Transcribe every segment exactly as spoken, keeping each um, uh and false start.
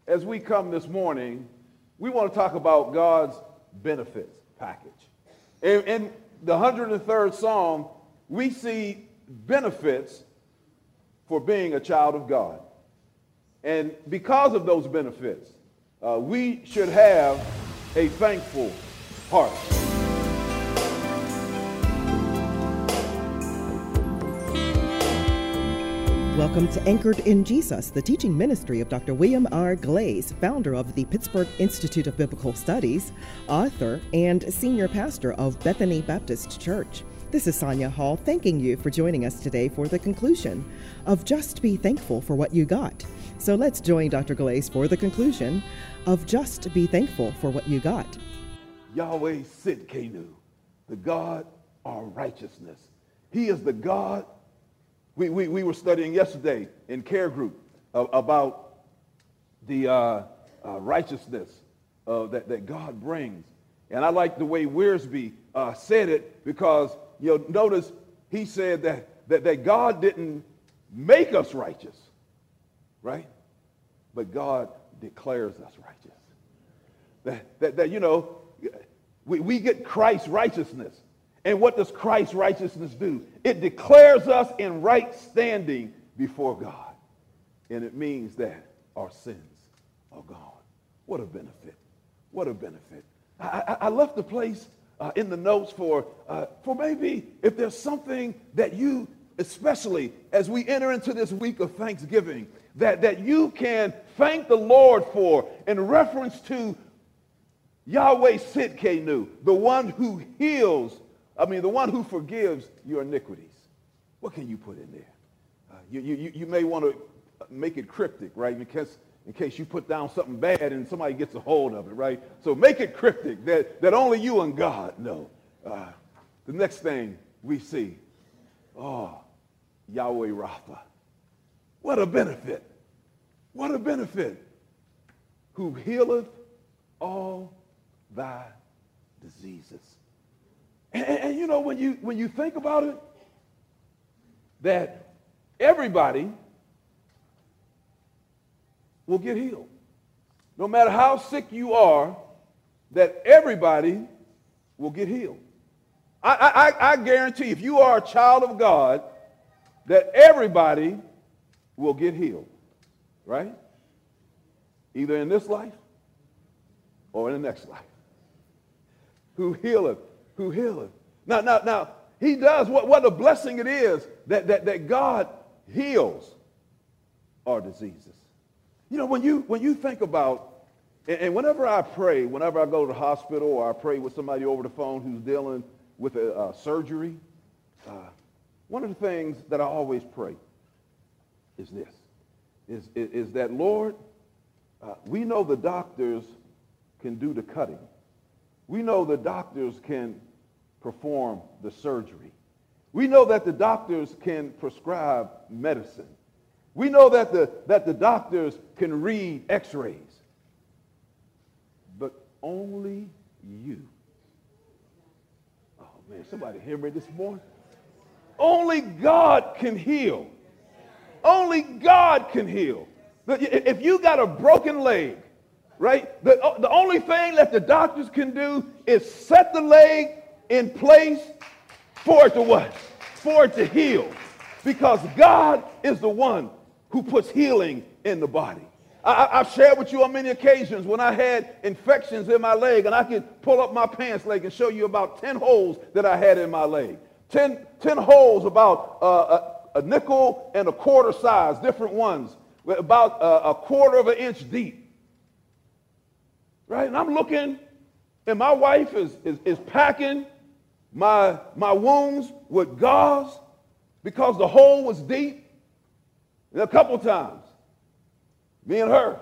as we come this morning, we want to talk about God's benefits package. In, in the one hundred third Psalm, we see benefits for being a child of God. And because of those benefits, uh, we should have a thankful heart. Welcome to Anchored in Jesus, the teaching ministry of Doctor William R. Glaze, founder of the Pittsburgh Institute of Biblical Studies, author, and senior pastor of Bethany Baptist Church. This is Sonia Hall thanking you for joining us today for the conclusion of Just Be Thankful for What You Got. So let's join Doctor Glaze for the conclusion of Just Be Thankful for What You Got. Yahweh Sidkenu, the God our righteousness. He is the God. We, we, we were studying yesterday in care group uh, about the uh, uh, righteousness uh, that, that God brings. And I like the way Wiersbe uh, said it, because you'll notice he said that, that, that God didn't make us righteous, right? But God declares us righteous. That, that, that you know, we, we get Christ's righteousness. And what does Christ's righteousness do? It declares us in right standing before God. And it means that our sins are gone. What a benefit. What a benefit. I, I, I left the place uh, in the notes for, uh, for maybe if there's something that you, especially as we enter into this week of Thanksgiving, that, that you can thank the Lord for in reference to Yahweh Sidkenu, the one who heals I mean, the one who forgives your iniquities. What can you put in there? Uh, you, you, you may want to make it cryptic, right? In case, in case you put down something bad and somebody gets a hold of it, right? So make it cryptic that, that only you and God know. Uh, the next thing we see, oh, Yahweh Rapha. What a benefit. What a benefit. Who healeth all thy diseases. And, and, and you know, when you when you think about it, that everybody will get healed. No matter how sick you are, that everybody will get healed. I, I, I guarantee if you are a child of God, that everybody will get healed, right? Either in this life or in the next life. Who healeth. Who healeth. Now, now, now, he does what, what a blessing it is that, that, that God heals our diseases. You know, when you when you think about, and, and whenever I pray, whenever I go to the hospital or I pray with somebody over the phone who's dealing with a, a surgery, uh, one of the things that I always pray is this, is, is, is that, Lord, uh, we know the doctors can do the cutting. We know the doctors can perform the surgery. We know that the doctors can prescribe medicine. We know that the, that the doctors can read x-rays. But only you. Oh, man, somebody hear me this morning? Only God can heal. Only God can heal. If you got a broken leg, right, the, the only thing that the doctors can do is set the leg in place for it to what? For it to heal. Because God is the one who puts healing in the body. I, I've shared with you on many occasions when I had infections in my leg, and I could pull up my pants leg and show you about ten holes that I had in my leg. ten, ten holes about uh, a, a nickel and a quarter size, different ones, about a, a quarter of an inch deep. Right? And I'm looking, and my wife is, is, is packing my, my wounds with gauze because the hole was deep. And a couple times, me and her,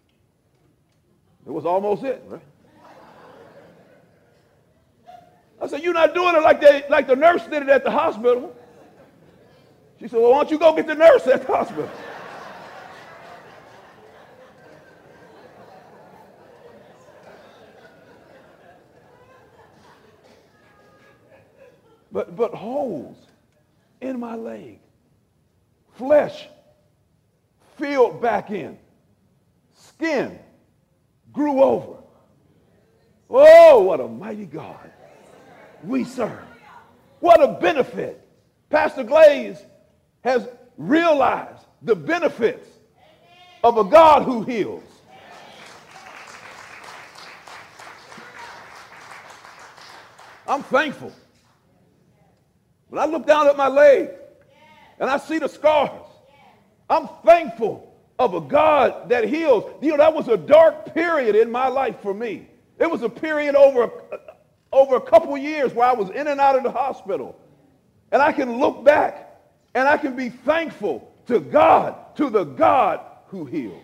it was almost it, right? I said, you're not doing it like, they, like the nurse did it at the hospital. She said, well, why don't you go get the nurse at the hospital? But, but holes in my leg, flesh filled back in, skin grew over. Oh, what a mighty God we serve. What a benefit. Pastor Glaze has realized the benefits of a God who heals. I'm thankful. When I look down at my leg and I see the scars, I'm thankful of a God that heals. You know, that was a dark period in my life for me. It was a period over, over a couple years where I was in and out of the hospital. And I can look back and I can be thankful to God, to the God who heals.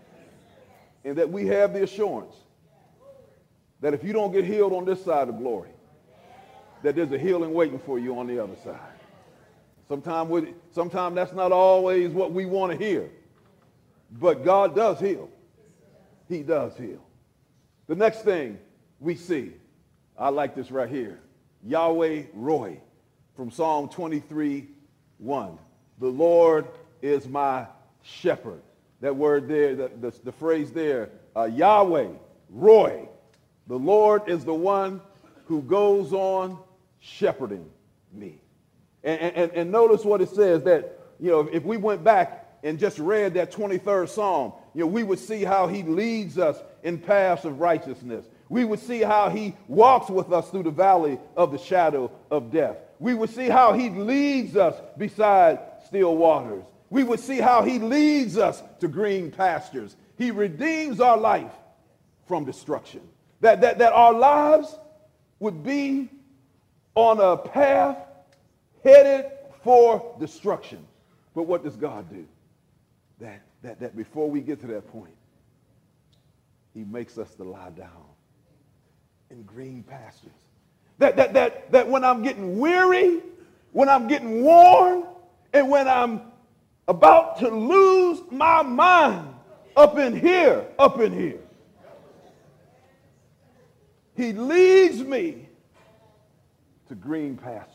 And that we have the assurance that if you don't get healed on this side of glory, that there's a healing waiting for you on the other side. Sometimes sometimes that's not always what we want to hear. But God does heal. He does heal. The next thing we see, I like this right here. Yahweh Roy from Psalm twenty-three, one. The Lord is my shepherd. That word there, the, the, the phrase there, uh, Yahweh Roy. The Lord is the one who goes on shepherding me. And, and, and notice what it says that, you know, if we went back and just read that twenty-third Psalm, you know, we would see how he leads us in paths of righteousness. We would see how he walks with us through the valley of the shadow of death. We would see how he leads us beside still waters. We would see how he leads us to green pastures. He redeems our life from destruction. That, that, that our lives would be on a path headed for destruction. But what does God do? That, that, that before we get to that point, he makes us to lie down in green pastures. That, that, that, that when I'm getting weary, when I'm getting worn, and when I'm about to lose my mind up in here, up in here, he leads me to green pastures.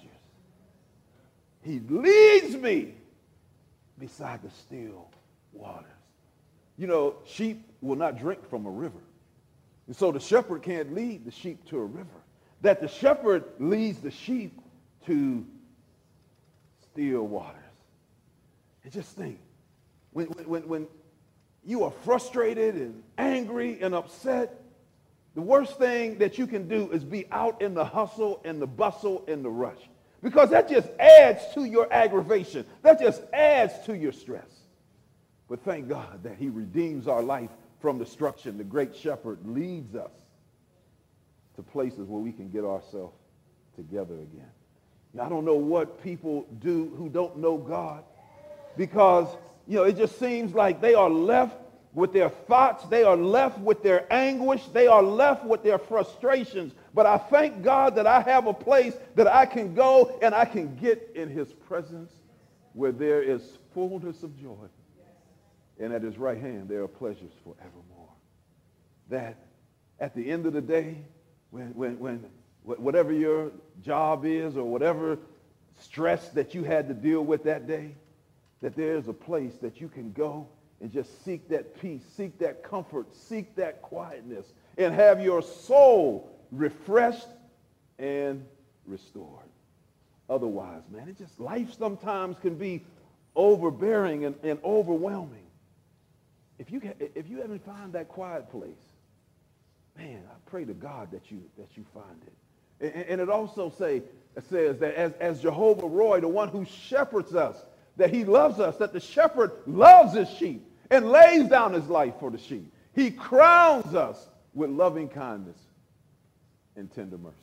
He leads me beside the still waters. You know, sheep will not drink from a river. And so the shepherd can't lead the sheep to a river. That the shepherd leads the sheep to still waters. And just think, when, when, when you are frustrated and angry and upset, the worst thing that you can do is be out in the hustle and the bustle and the rush. Because that just adds to your aggravation. That just adds to your stress. But thank God that he redeems our life from destruction. The great shepherd leads us to places where we can get ourselves together again. Now, I don't know what people do who don't know God, because, you know, it just seems like they are left with their thoughts, they are left with their anguish, they are left with their frustrations. But I thank God that I have a place that I can go and I can get in his presence where there is fullness of joy. And at his right hand there are pleasures forevermore. That at the end of the day, when, when, when whatever your job is or whatever stress that you had to deal with that day, that there is a place that you can go and just seek that peace, seek that comfort, seek that quietness, and have your soul refreshed and restored. Otherwise, man, it just, life sometimes can be overbearing and, and overwhelming. If you, if you haven't found that quiet place, man, I pray to God that you, that you find it. And, and it also say, it says that as, as Jehovah Roy, the one who shepherds us, that he loves us, that the shepherd loves his sheep and lays down his life for the sheep. He crowns us with loving kindness and tender mercies.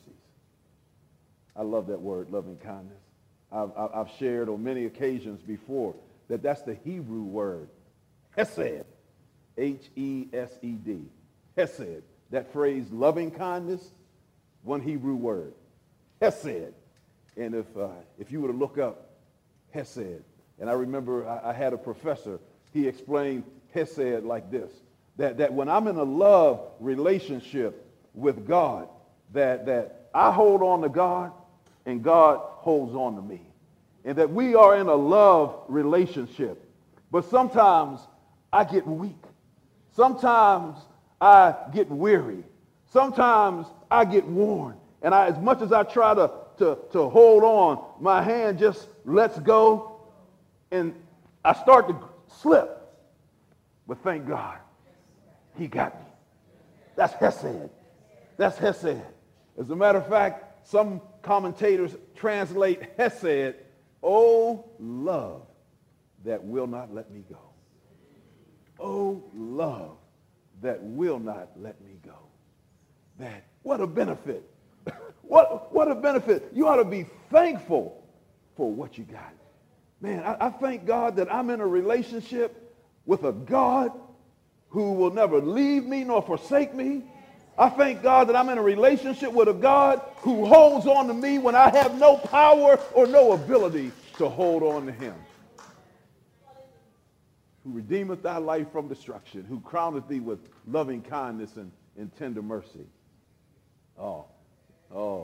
I love that word, loving kindness. I've, I've shared on many occasions before that that's the Hebrew word, hesed, H E S E D, hesed. That phrase, loving kindness, one Hebrew word, hesed. And if, uh, if you were to look up hesed, and I remember I, I had a professor, he explained hesed like this, that, that when I'm in a love relationship with God, that, that I hold on to God and God holds on to me. And that we are in a love relationship. But sometimes I get weak. Sometimes I get weary. Sometimes I get worn. And I, as much as I try to, to, to hold on, my hand just lets go and I start to slip. But thank God, he got me. That's Hesed. That's Hesed. As a matter of fact, some commentators translate Hesed, oh, love that will not let me go. Oh, love that will not let me go. That, what a benefit. what, what a benefit. You ought to be thankful for what you got. Man, I, I thank God that I'm in a relationship with a God who will never leave me nor forsake me. I thank God that I'm in a relationship with a God who holds on to me when I have no power or no ability to hold on to him. Who redeemeth thy life from destruction, who crowneth thee with loving kindness and, and tender mercy. Oh, oh.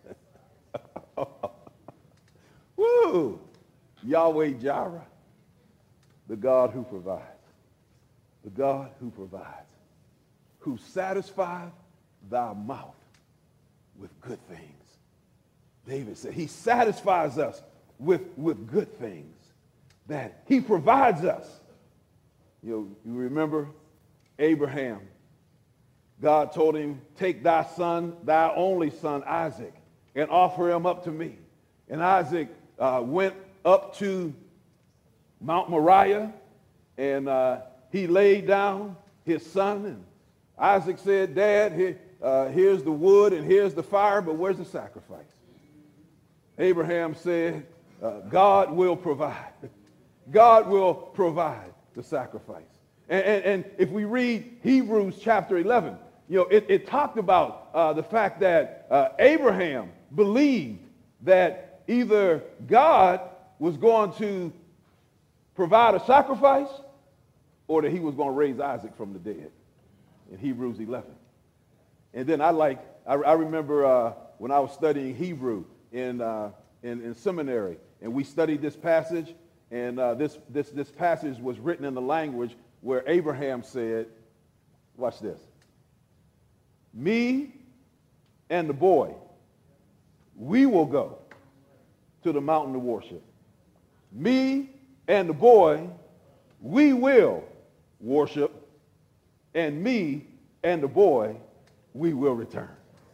Woo! Yahweh Jireh, the God who provides, the God who provides, who satisfies thy mouth with good things. David said he satisfies us with, with good things, that he provides us. You know, you remember Abraham. God told him, take thy son, thy only son, Isaac, and offer him up to me. And Isaac uh, went up to Mount Moriah, and uh, he laid down his son. And Isaac said, Dad, here, uh, here's the wood and here's the fire, but where's the sacrifice? Abraham said, uh, God will provide. God will provide the sacrifice. And, and, and if we read Hebrews chapter eleven, you know, it, it talked about uh, the fact that uh, Abraham believed that either God was going to provide a sacrifice or that he was going to raise Isaac from the dead in Hebrews eleven. And then I like, I, I remember uh, when I was studying Hebrew in, uh, in, in seminary, and we studied this passage, and uh, this, this, this passage was written in the language where Abraham said, watch this, me and the boy, we will go to the mountain to worship. Me and the boy, we will worship. And me and the boy, we will return.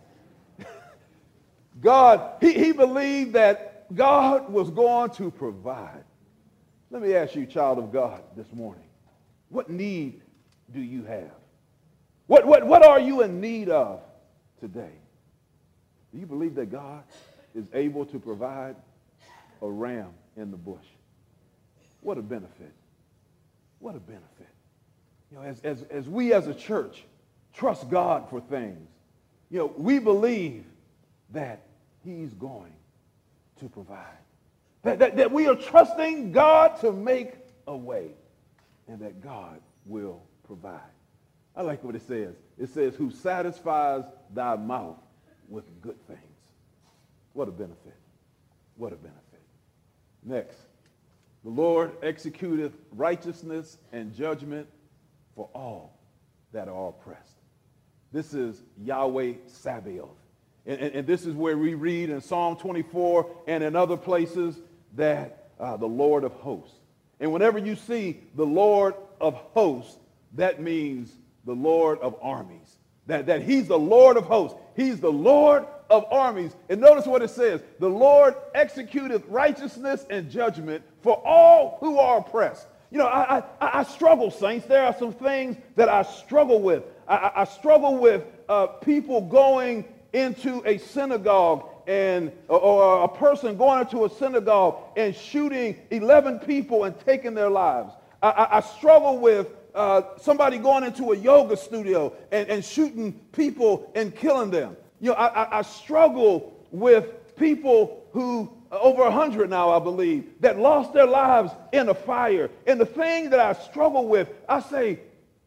God, he, he believed that God was going to provide. Let me ask you, child of God, this morning, what need do you have? What, what, what are you in need of today? Do you believe that God is able to provide a ram in the bush? What a benefit. What a benefit. You know, as, as, as we as a church trust God for things, you know, we believe that he's going to provide. That, that, that we are trusting God to make a way, and that God will provide. I like what it says. It says, who satisfies thy mouth with good things. What a benefit. What a benefit. Next, the Lord executeth righteousness and judgment for all that are oppressed. This is Yahweh Sabaoth. And, and, and this is where we read in Psalm twenty-four and in other places that uh, the Lord of hosts. And whenever you see the Lord of hosts, that means the Lord of armies. That, that he's the Lord of hosts. He's the Lord of armies. And notice what it says. The Lord executeth righteousness and judgment for all who are oppressed. You know, I, I, I struggle, saints. There are some things that I struggle with. I, I struggle with uh, people going into a synagogue and or, or a person going into a synagogue and shooting eleven people and taking their lives. I, I, I struggle with uh, somebody going into a yoga studio and, and shooting people and killing them. You know, I, I, I struggle with people who, over a hundred now, I believe, that lost their lives in a fire. And the thing that I struggle with, I say,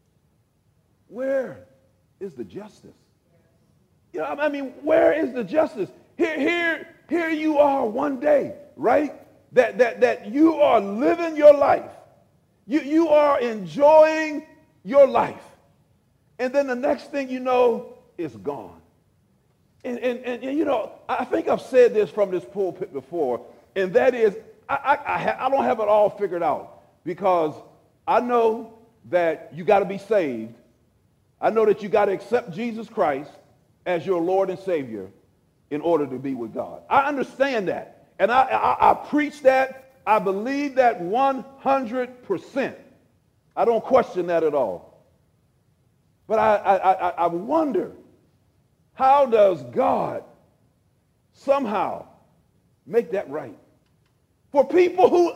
where is the justice? You know, I mean, where is the justice? Here, here, here you are one day, right? That, that, that you are living your life. You, you are enjoying your life. And then the next thing you know, it's gone. And, and, and, and you know, I think I've said this from this pulpit before, and that is, I, I, I, ha- I don't have it all figured out, because I know that you got to be saved. I know that you got to accept Jesus Christ as your Lord and Savior in order to be with God. I understand that. And I, I, I preach that. I believe that one hundred percent. I don't question that at all. But I, I, I, I wonder, how does God somehow make that right for people who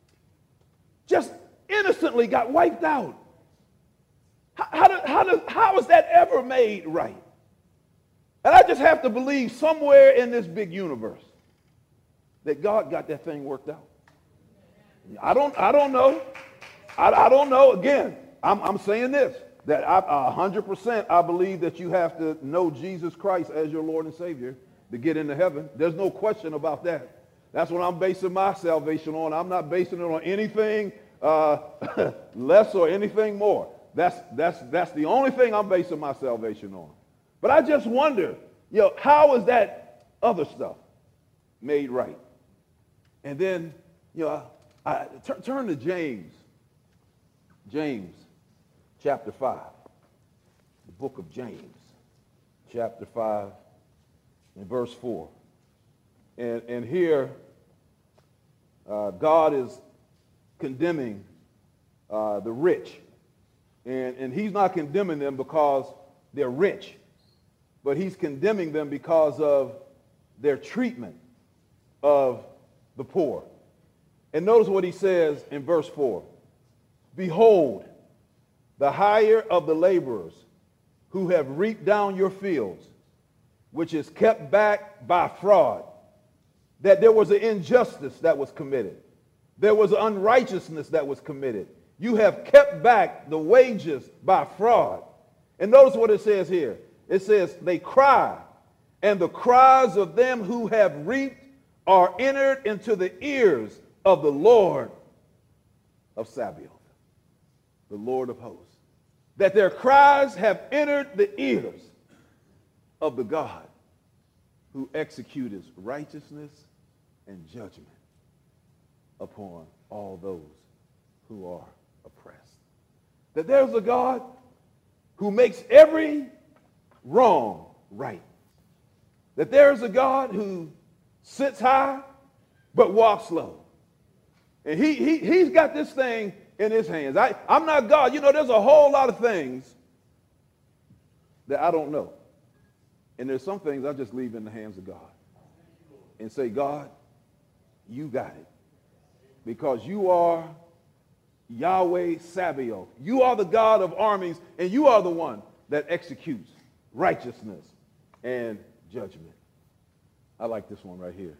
just innocently got wiped out? How, how, do, how, does, how is that ever made right? And I just have to believe somewhere in this big universe that God got that thing worked out. I don't, I don't know. I, I don't know. Again, I'm, I'm saying this, that I, one hundred percent I believe that you have to know Jesus Christ as your Lord and Savior to get into heaven. There's no question about that. That's what I'm basing my salvation on. I'm not basing it on anything uh, less or anything more. That's, that's, that's the only thing I'm basing my salvation on. But I just wonder, you know, how is that other stuff made right? And then, you know, I, I t- turn to James, James chapter five, the book of James, chapter five, and verse four. And, and here, uh, God is condemning uh, the rich. And, and he's not condemning them because they're rich, but he's condemning them because of their treatment of the poor. And notice what he says in verse four. Behold, the hire of the laborers who have reaped down your fields, which is kept back by fraud. That there was an injustice that was committed. There was unrighteousness that was committed. You have kept back the wages by fraud. And notice what it says here. It says, they cry, and the cries of them who have reaped are entered into the ears of the Lord of Sabaoth, the Lord of hosts. That their cries have entered the ears of the God who executes righteousness and judgment upon all those who are oppressed. That there's a God who makes every wrong right. That there's a God who sits high but walks low. And he, he, he's got this thing in his hands. I, I'm not God. You know, there's a whole lot of things that I don't know. And there's some things I just leave in the hands of God and say, God, you got it. Because you are Yahweh Sabaoth. You are the God of armies, and you are the one that executes righteousness and judgment. I like this one right here.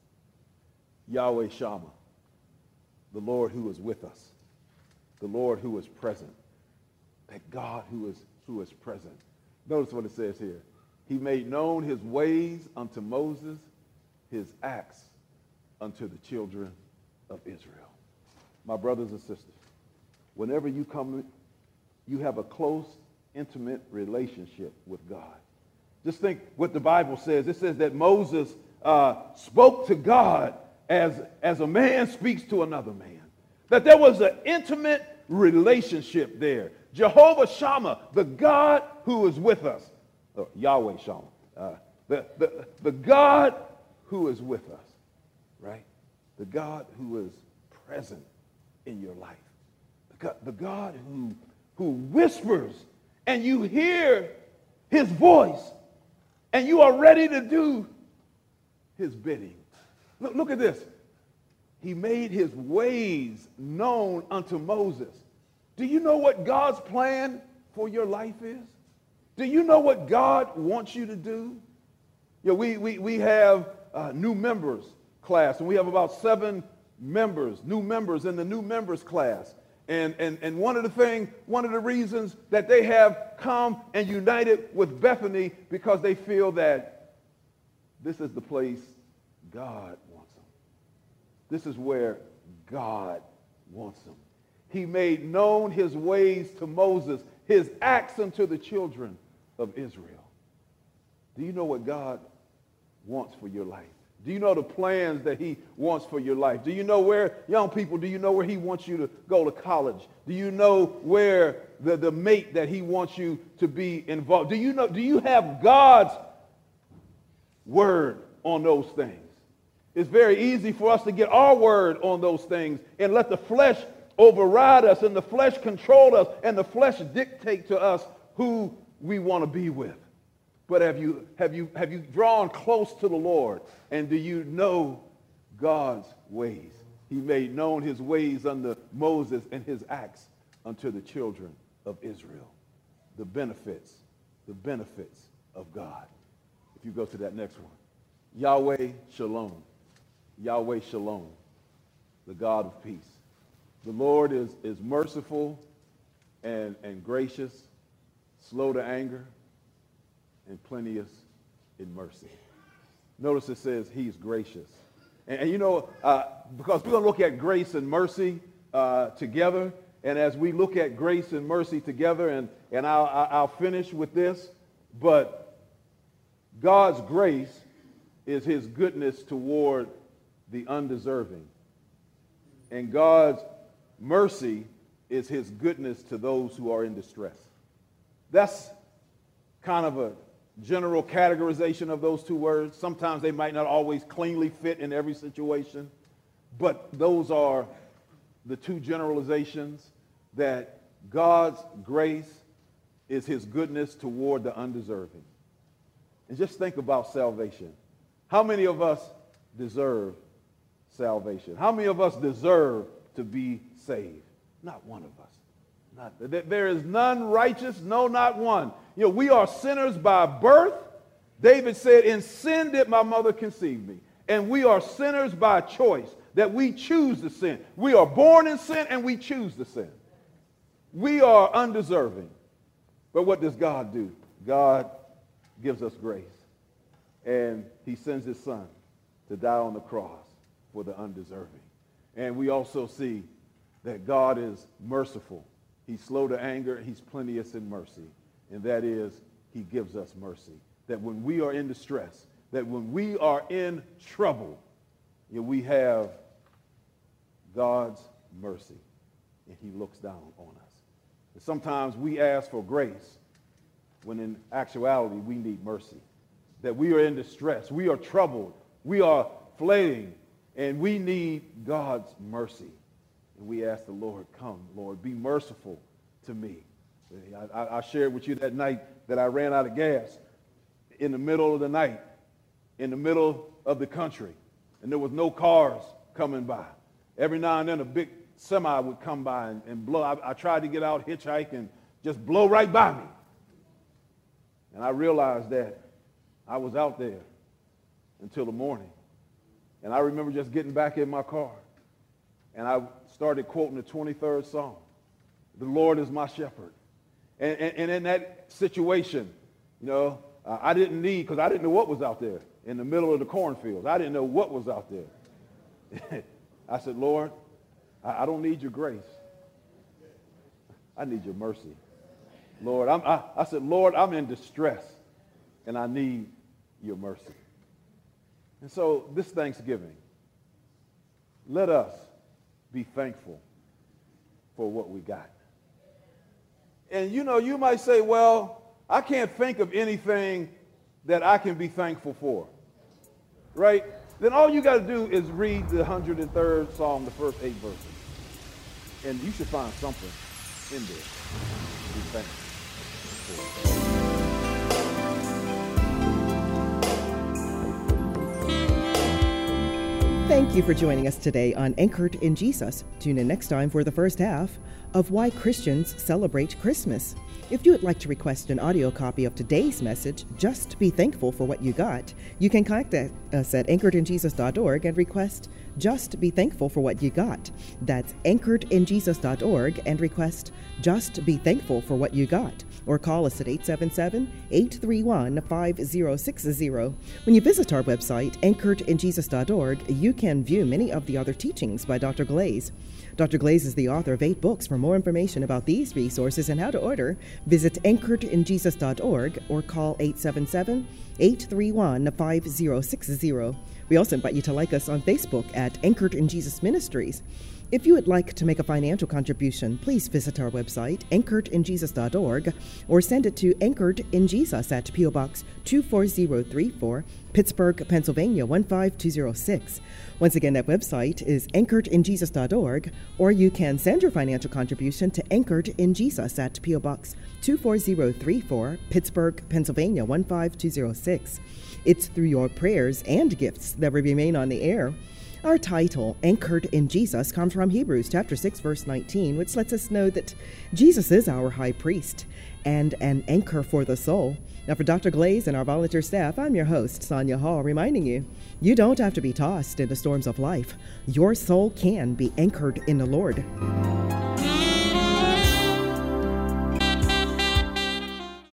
Yahweh Shammah, the Lord who is with us, the Lord who is present, that God who is, who is present. Notice what it says here. He made known his ways unto Moses, his acts unto the children of Israel. My brothers and sisters, whenever you come, you have a close, intimate relationship with God. Just think what the Bible says. It says that Moses uh, spoke to God as, as a man speaks to another man. That there was an intimate relationship there. Jehovah Shammah, the God who is with us. Oh, Yahweh Shammah. Uh, the, the, the God who is with us, right? The God who is present in your life. The God, the God who, who whispers and you hear his voice and you are ready to do his bidding. Look, look at this. He made his ways known unto Moses. Do you know what God's plan for your life is? Do you know what God wants you to do? You know, we, we, we have uh, new members class, and we have about seven members, new members in the new members class. And, and, and one of the things, one of the reasons that they have come and united with Bethany, because they feel that this is the place God wants them. This is where God wants them. He made known his ways to Moses, his acts unto the children of Israel. Do you know what God wants for your life? Do you know the plans that he wants for your life? Do you know where, young people, do you know where he wants you to go to college? Do you know where the, the mate that he wants you to be involved? Do you know, do you have God's word on those things? It's very easy for us to get our word on those things and let the flesh override us and the flesh control us and the flesh dictate to us who we want to be with. But have you, have you, have you drawn close to the Lord? And do you know God's ways? He made known his ways unto Moses and his acts unto the children of Israel. The benefits, the benefits of God. If you go to that next one. Yahweh Shalom. Yahweh Shalom, the God of peace. The Lord is, is merciful and, and gracious, slow to anger, and plenteous in mercy. Notice it says he's gracious. And, and you know, uh, because we're going to look at grace and mercy uh, together. And as we look at grace and mercy together, and, and I'll, I'll finish with this, but God's grace is his goodness toward the undeserving. And God's mercy is his goodness to those who are in distress. That's kind of a general categorization of those two words. Sometimes they might not always cleanly fit in every situation, but those are the two generalizations, that God's grace is his goodness toward the undeserving. And just think about salvation. How many of us deserve salvation? How many of us deserve to be saved? Not one of us. Not, there is none righteous, no, not one. You know, we are sinners by birth. David said, in sin did my mother conceive me. And we are sinners by choice, that we choose to sin. We are born in sin and we choose to sin. We are undeserving. But what does God do? God gives us grace. And he sends his son to die on the cross for the undeserving. And we also see that God is merciful. He's slow to anger. He's plenteous in mercy. And that is, he gives us mercy. That when we are in distress, that when we are in trouble, you know, we have God's mercy. And he looks down on us. And sometimes we ask for grace when in actuality we need mercy. That we are in distress. We are troubled. We are flaying. And we need God's mercy. And we ask the Lord, come, Lord, be merciful to me. I, I, I shared with you that night that I ran out of gas in the middle of the night, in the middle of the country, and there was no cars coming by. Every now and then a big semi would come by and, and blow. I, I tried to get out, hitchhike, and just blow right by me. And I realized that I was out there until the morning. And I remember just getting back in my car, and I started quoting the twenty-third Psalm. The Lord is my shepherd. And, and, and in that situation, you know, uh, I didn't need, because I didn't know what was out there in the middle of the cornfields. I didn't know what was out there. I said, Lord, I, I don't need your grace. I need your mercy. Lord, I'm, I, I said, Lord, I'm in distress, and I need your mercy. And so this Thanksgiving, let us be thankful for what we got. And you know, you might say, well, I can't think of anything that I can be thankful for, right? Then all you got to do is read the one hundred third Psalm, the first eight verses. And you should find something in there to be thankful for. Thank you for joining us today on Anchored in Jesus. Tune in next time for the first half of Why Christians Celebrate Christmas. If you would like to request an audio copy of today's message, Just Be Thankful for What You Got, you can contact us at anchored in jesus dot org and request Just Be Thankful for What You Got. That's anchored in jesus dot org and request Just Be Thankful for What You Got. Or call us at eight seven seven, eight three one, five zero six zero. When you visit our website, anchored in jesus dot org, you can view many of the other teachings by Doctor Glaze. Doctor Glaze is the author of eight books. For more information about these resources and how to order, visit anchored in jesus dot org or call eight seven seven, eight three one, five zero six zero. We also invite you to like us on Facebook at Anchored in Jesus Ministries. If you would like to make a financial contribution, please visit our website, anchored in jesus dot org, or send it to Anchored in Jesus at P O Box two four zero three four, Pittsburgh, Pennsylvania one five two zero six. Once again, that website is anchored in jesus dot org, or you can send your financial contribution to Anchored in Jesus at P O Box two four zero three four, Pittsburgh, Pennsylvania one five two zero six. It's through your prayers and gifts that we remain on the air. Our title, Anchored in Jesus, comes from Hebrews chapter six, verse nineteen, which lets us know that Jesus is our high priest and an anchor for the soul. Now, for Doctor Glaze and our volunteer staff, I'm your host, Sonia Hall, reminding you, you don't have to be tossed in the storms of life. Your soul can be anchored in the Lord.